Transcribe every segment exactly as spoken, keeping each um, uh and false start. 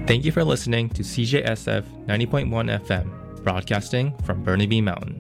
Thank you for listening to C J S F ninety point one F M, broadcasting from Burnaby Mountain.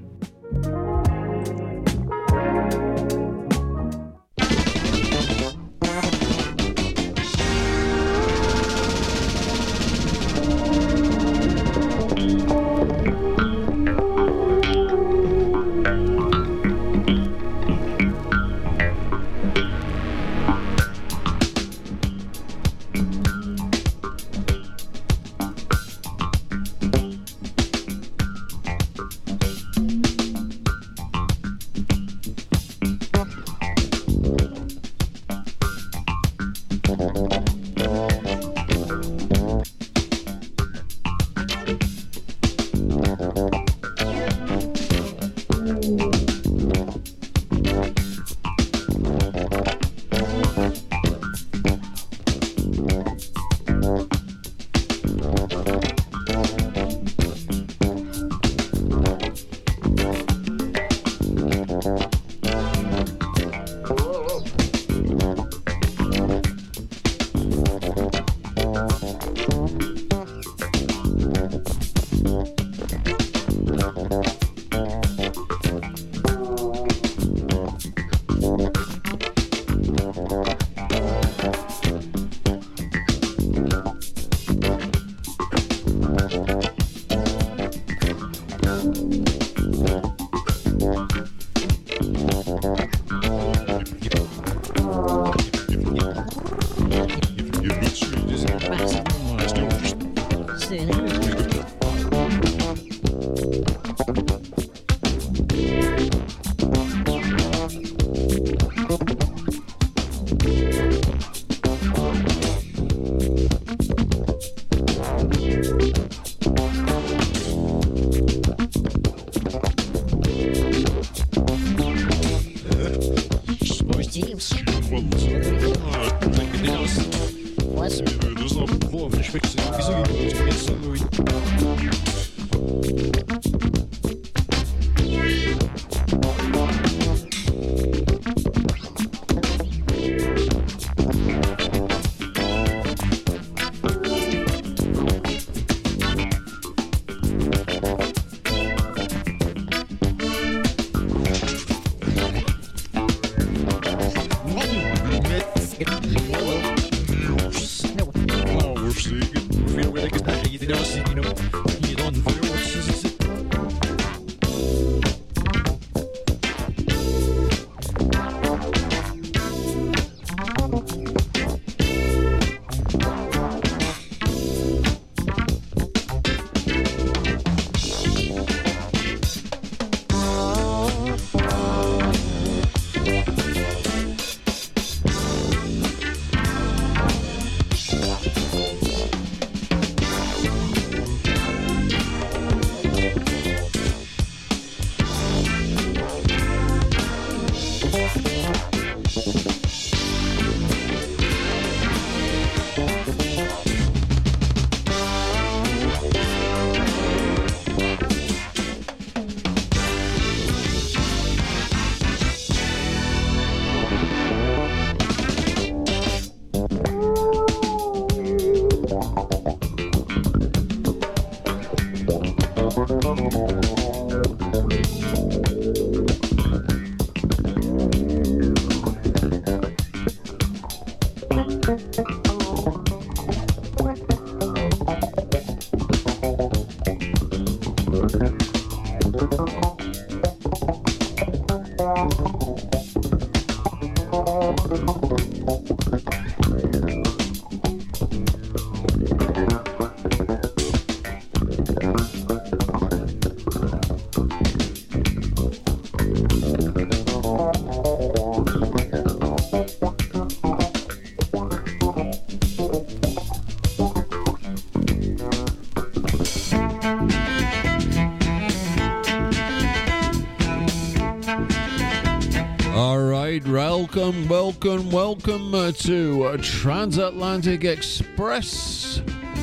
Welcome, welcome, welcome uh, to uh, Transatlantic Express.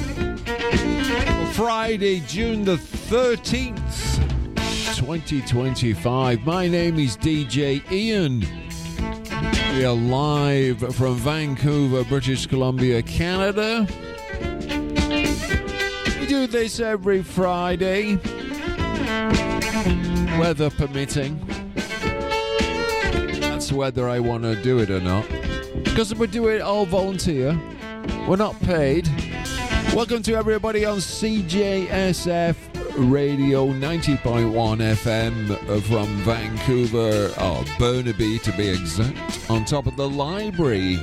Friday, June the thirteenth, twenty twenty-five. My name is D J Ian. We are live from Vancouver, British Columbia, Canada. do this every Friday, weather permitting. That's whether I want to do it or not. Because we do it all volunteer. We're not paid. Welcome to everybody on C J S F Radio ninety point one F M from Vancouver, or Burnaby to be exact, on top of the library.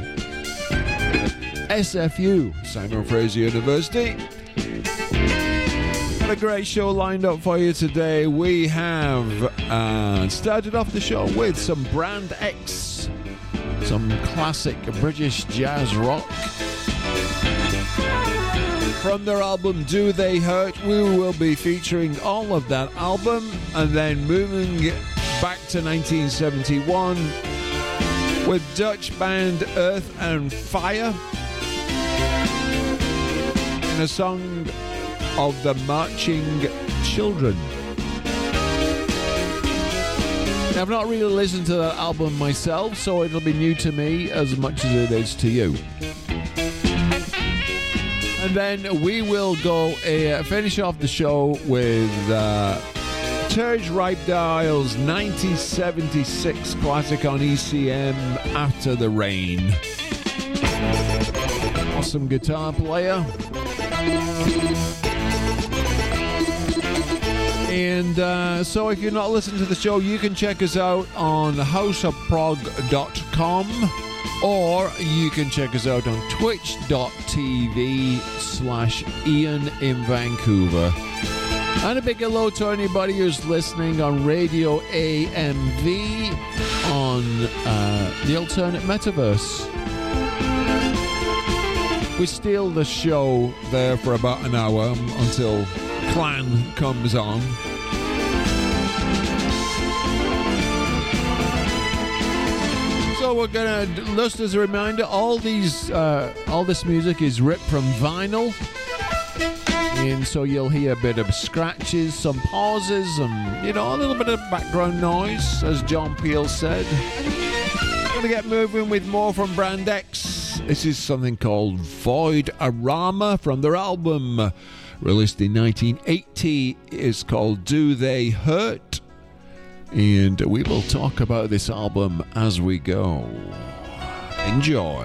S F U, Simon Fraser University. What a great show lined up for you today. We have uh, started off the show with some Brand X, some classic British jazz rock. From their album Do They Hurt, we will be featuring all of that album, and then moving back to nineteen seventy-one with Dutch band Earth and Fire and a song of the Marching Children. Now, I've not really listened to that album myself, so it'll be new to me as much as it is to you. And then we will go uh, finish off the show with uh, Terge Ripe-Dial's nineteen seventy-six classic on E C M, After the Rain. Awesome guitar player. And uh, so if you're not listening to the show, you can check us out on house of prog dot com, or you can check us out on twitch.tv slash Ian in Vancouver. And a big hello to anybody who's listening on Radio A M V on uh, the Alternate Metaverse. We steal the show there for about an hour until Clan comes on. So we're gonna, just as a reminder, all these, uh, all this music is ripped from vinyl, and so you'll hear a bit of scratches, some pauses, and you know, a little bit of background noise, as John Peel said. We're gonna get moving with more from Brand X. This is something called Void-Arama from their album, released in nineteen eighty. It's called Do They Hurt? And we will talk about this album as we go. Enjoy.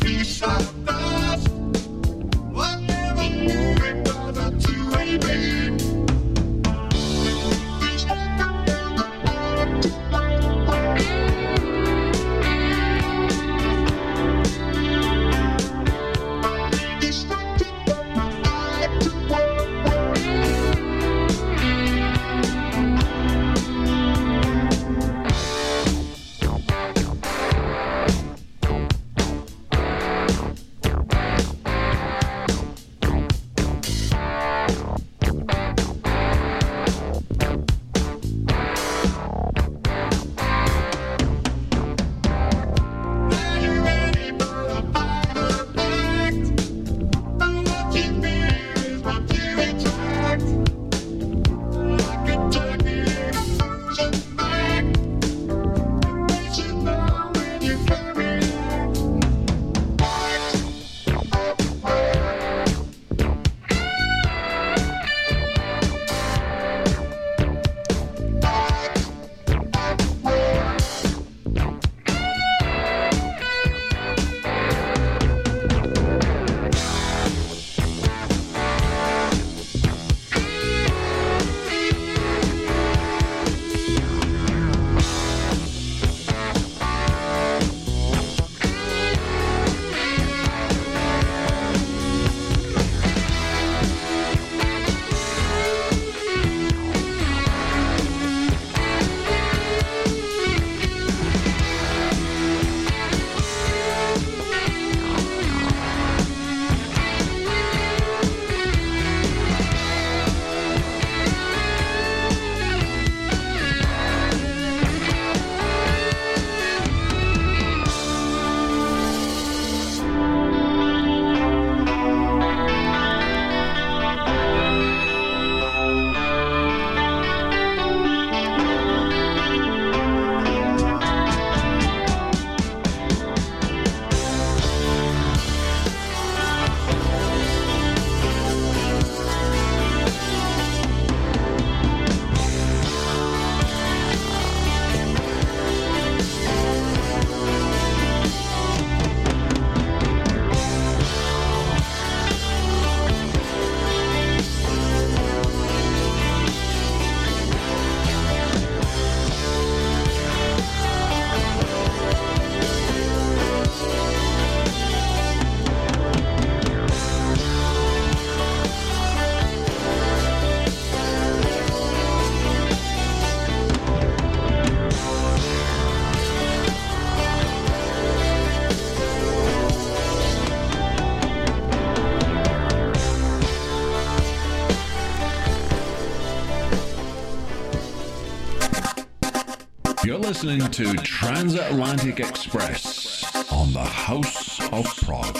You're listening to Transatlantic Express on the House of Prog.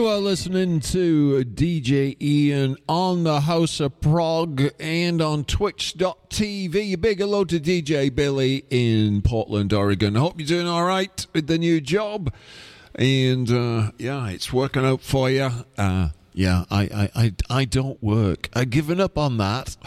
You are listening to D J Ian on the House of Prog and on twitch dot t v. A big hello to D J Billy in Portland, Oregon. I hope you're doing all right with the new job. And, uh, yeah, it's working out for you. Uh, yeah, I, I, I, I don't work. I've given up on that.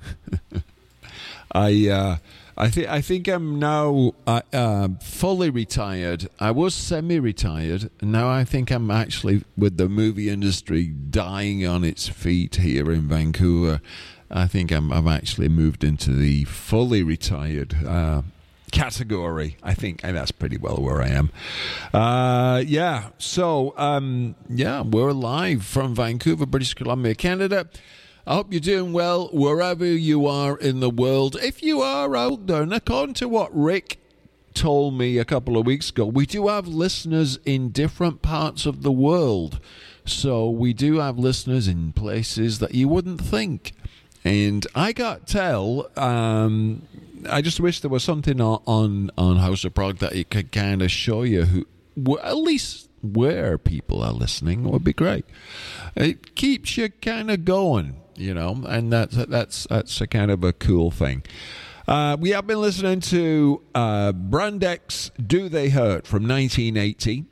I... Uh, I think I think I'm now uh, uh, fully retired. I was semi-retired, and now I think I'm actually, with the movie industry dying on its feet here in Vancouver, I think I'm I've actually moved into the fully retired uh, category. I think and that's pretty well where I am. Uh, yeah. So um, yeah, we're live from Vancouver, British Columbia, Canada. I hope you're doing well wherever you are in the world. If you are out there, and according to what Rick told me a couple of weeks ago, we do have listeners in different parts of the world. So we do have listeners in places that you wouldn't think. And I got tell, um, I just wish there was something on, on, on House of Prog that it could kind of show you who, at least where people are listening. It would be great. It keeps you kind of going. You know, and that's that's that's a kind of a cool thing. Uh, we have been listening to uh, Brand X, Do They Hurt from nineteen eighty.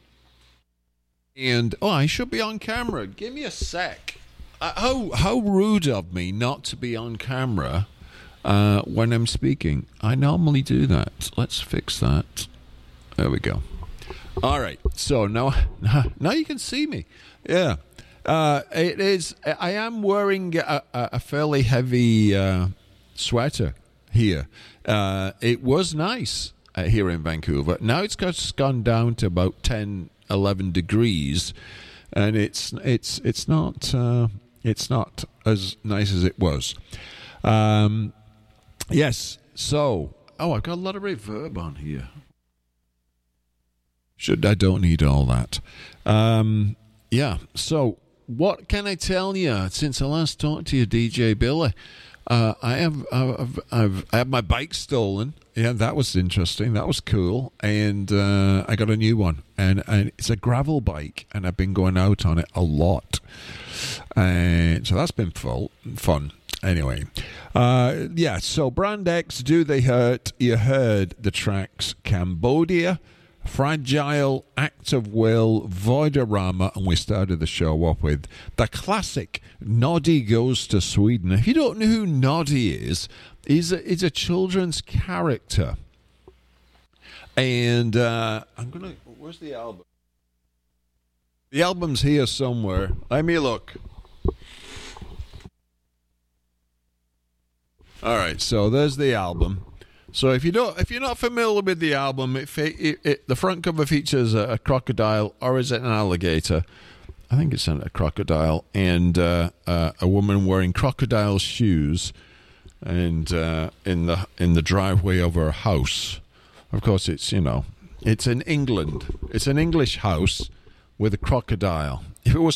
And, oh, I should be on camera. Give me a sec. Uh, how, how rude of me not to be on camera uh, when I'm speaking. I normally do that. Let's fix that. There we go. All right. So now, now you can see me. Yeah. Uh, it is. I am wearing a, a fairly heavy uh, sweater here. Uh, it was nice uh, here in Vancouver. Now it's just gone down to about ten, eleven degrees, and it's it's it's not uh, it's not as nice as it was. Um, yes. So, oh, I've got a lot of reverb on here. Should I don't need all that. Um, yeah. So. What can I tell you? Since I last talked to you, D J Billy, uh, I have I've, I've I had my bike stolen. Yeah, that was interesting. That was cool, and uh, I got a new one, and, and it's a gravel bike, and I've been going out on it a lot, and so that's been full fun. Anyway, uh, yeah. So Brand X, Do They Hurt? You heard the tracks Cambodia, Fragile, Act of Will, Voidorama, and we started the show off with the classic Noddy Goes to Sweden. If you don't know who Noddy is, he's a, he's a children's character. And uh, I'm going to... Where's the album? The album's here somewhere. Let me look. All right, so there's the album. So if you don't, if you're not familiar with the album, it, it, it, the front cover features a, a crocodile, or is it an alligator? I think it's a crocodile, and uh, uh, a woman wearing crocodile shoes, and uh, in the in the driveway of her house. Of course, it's you know, it's in England. It's an English house with a crocodile. If it was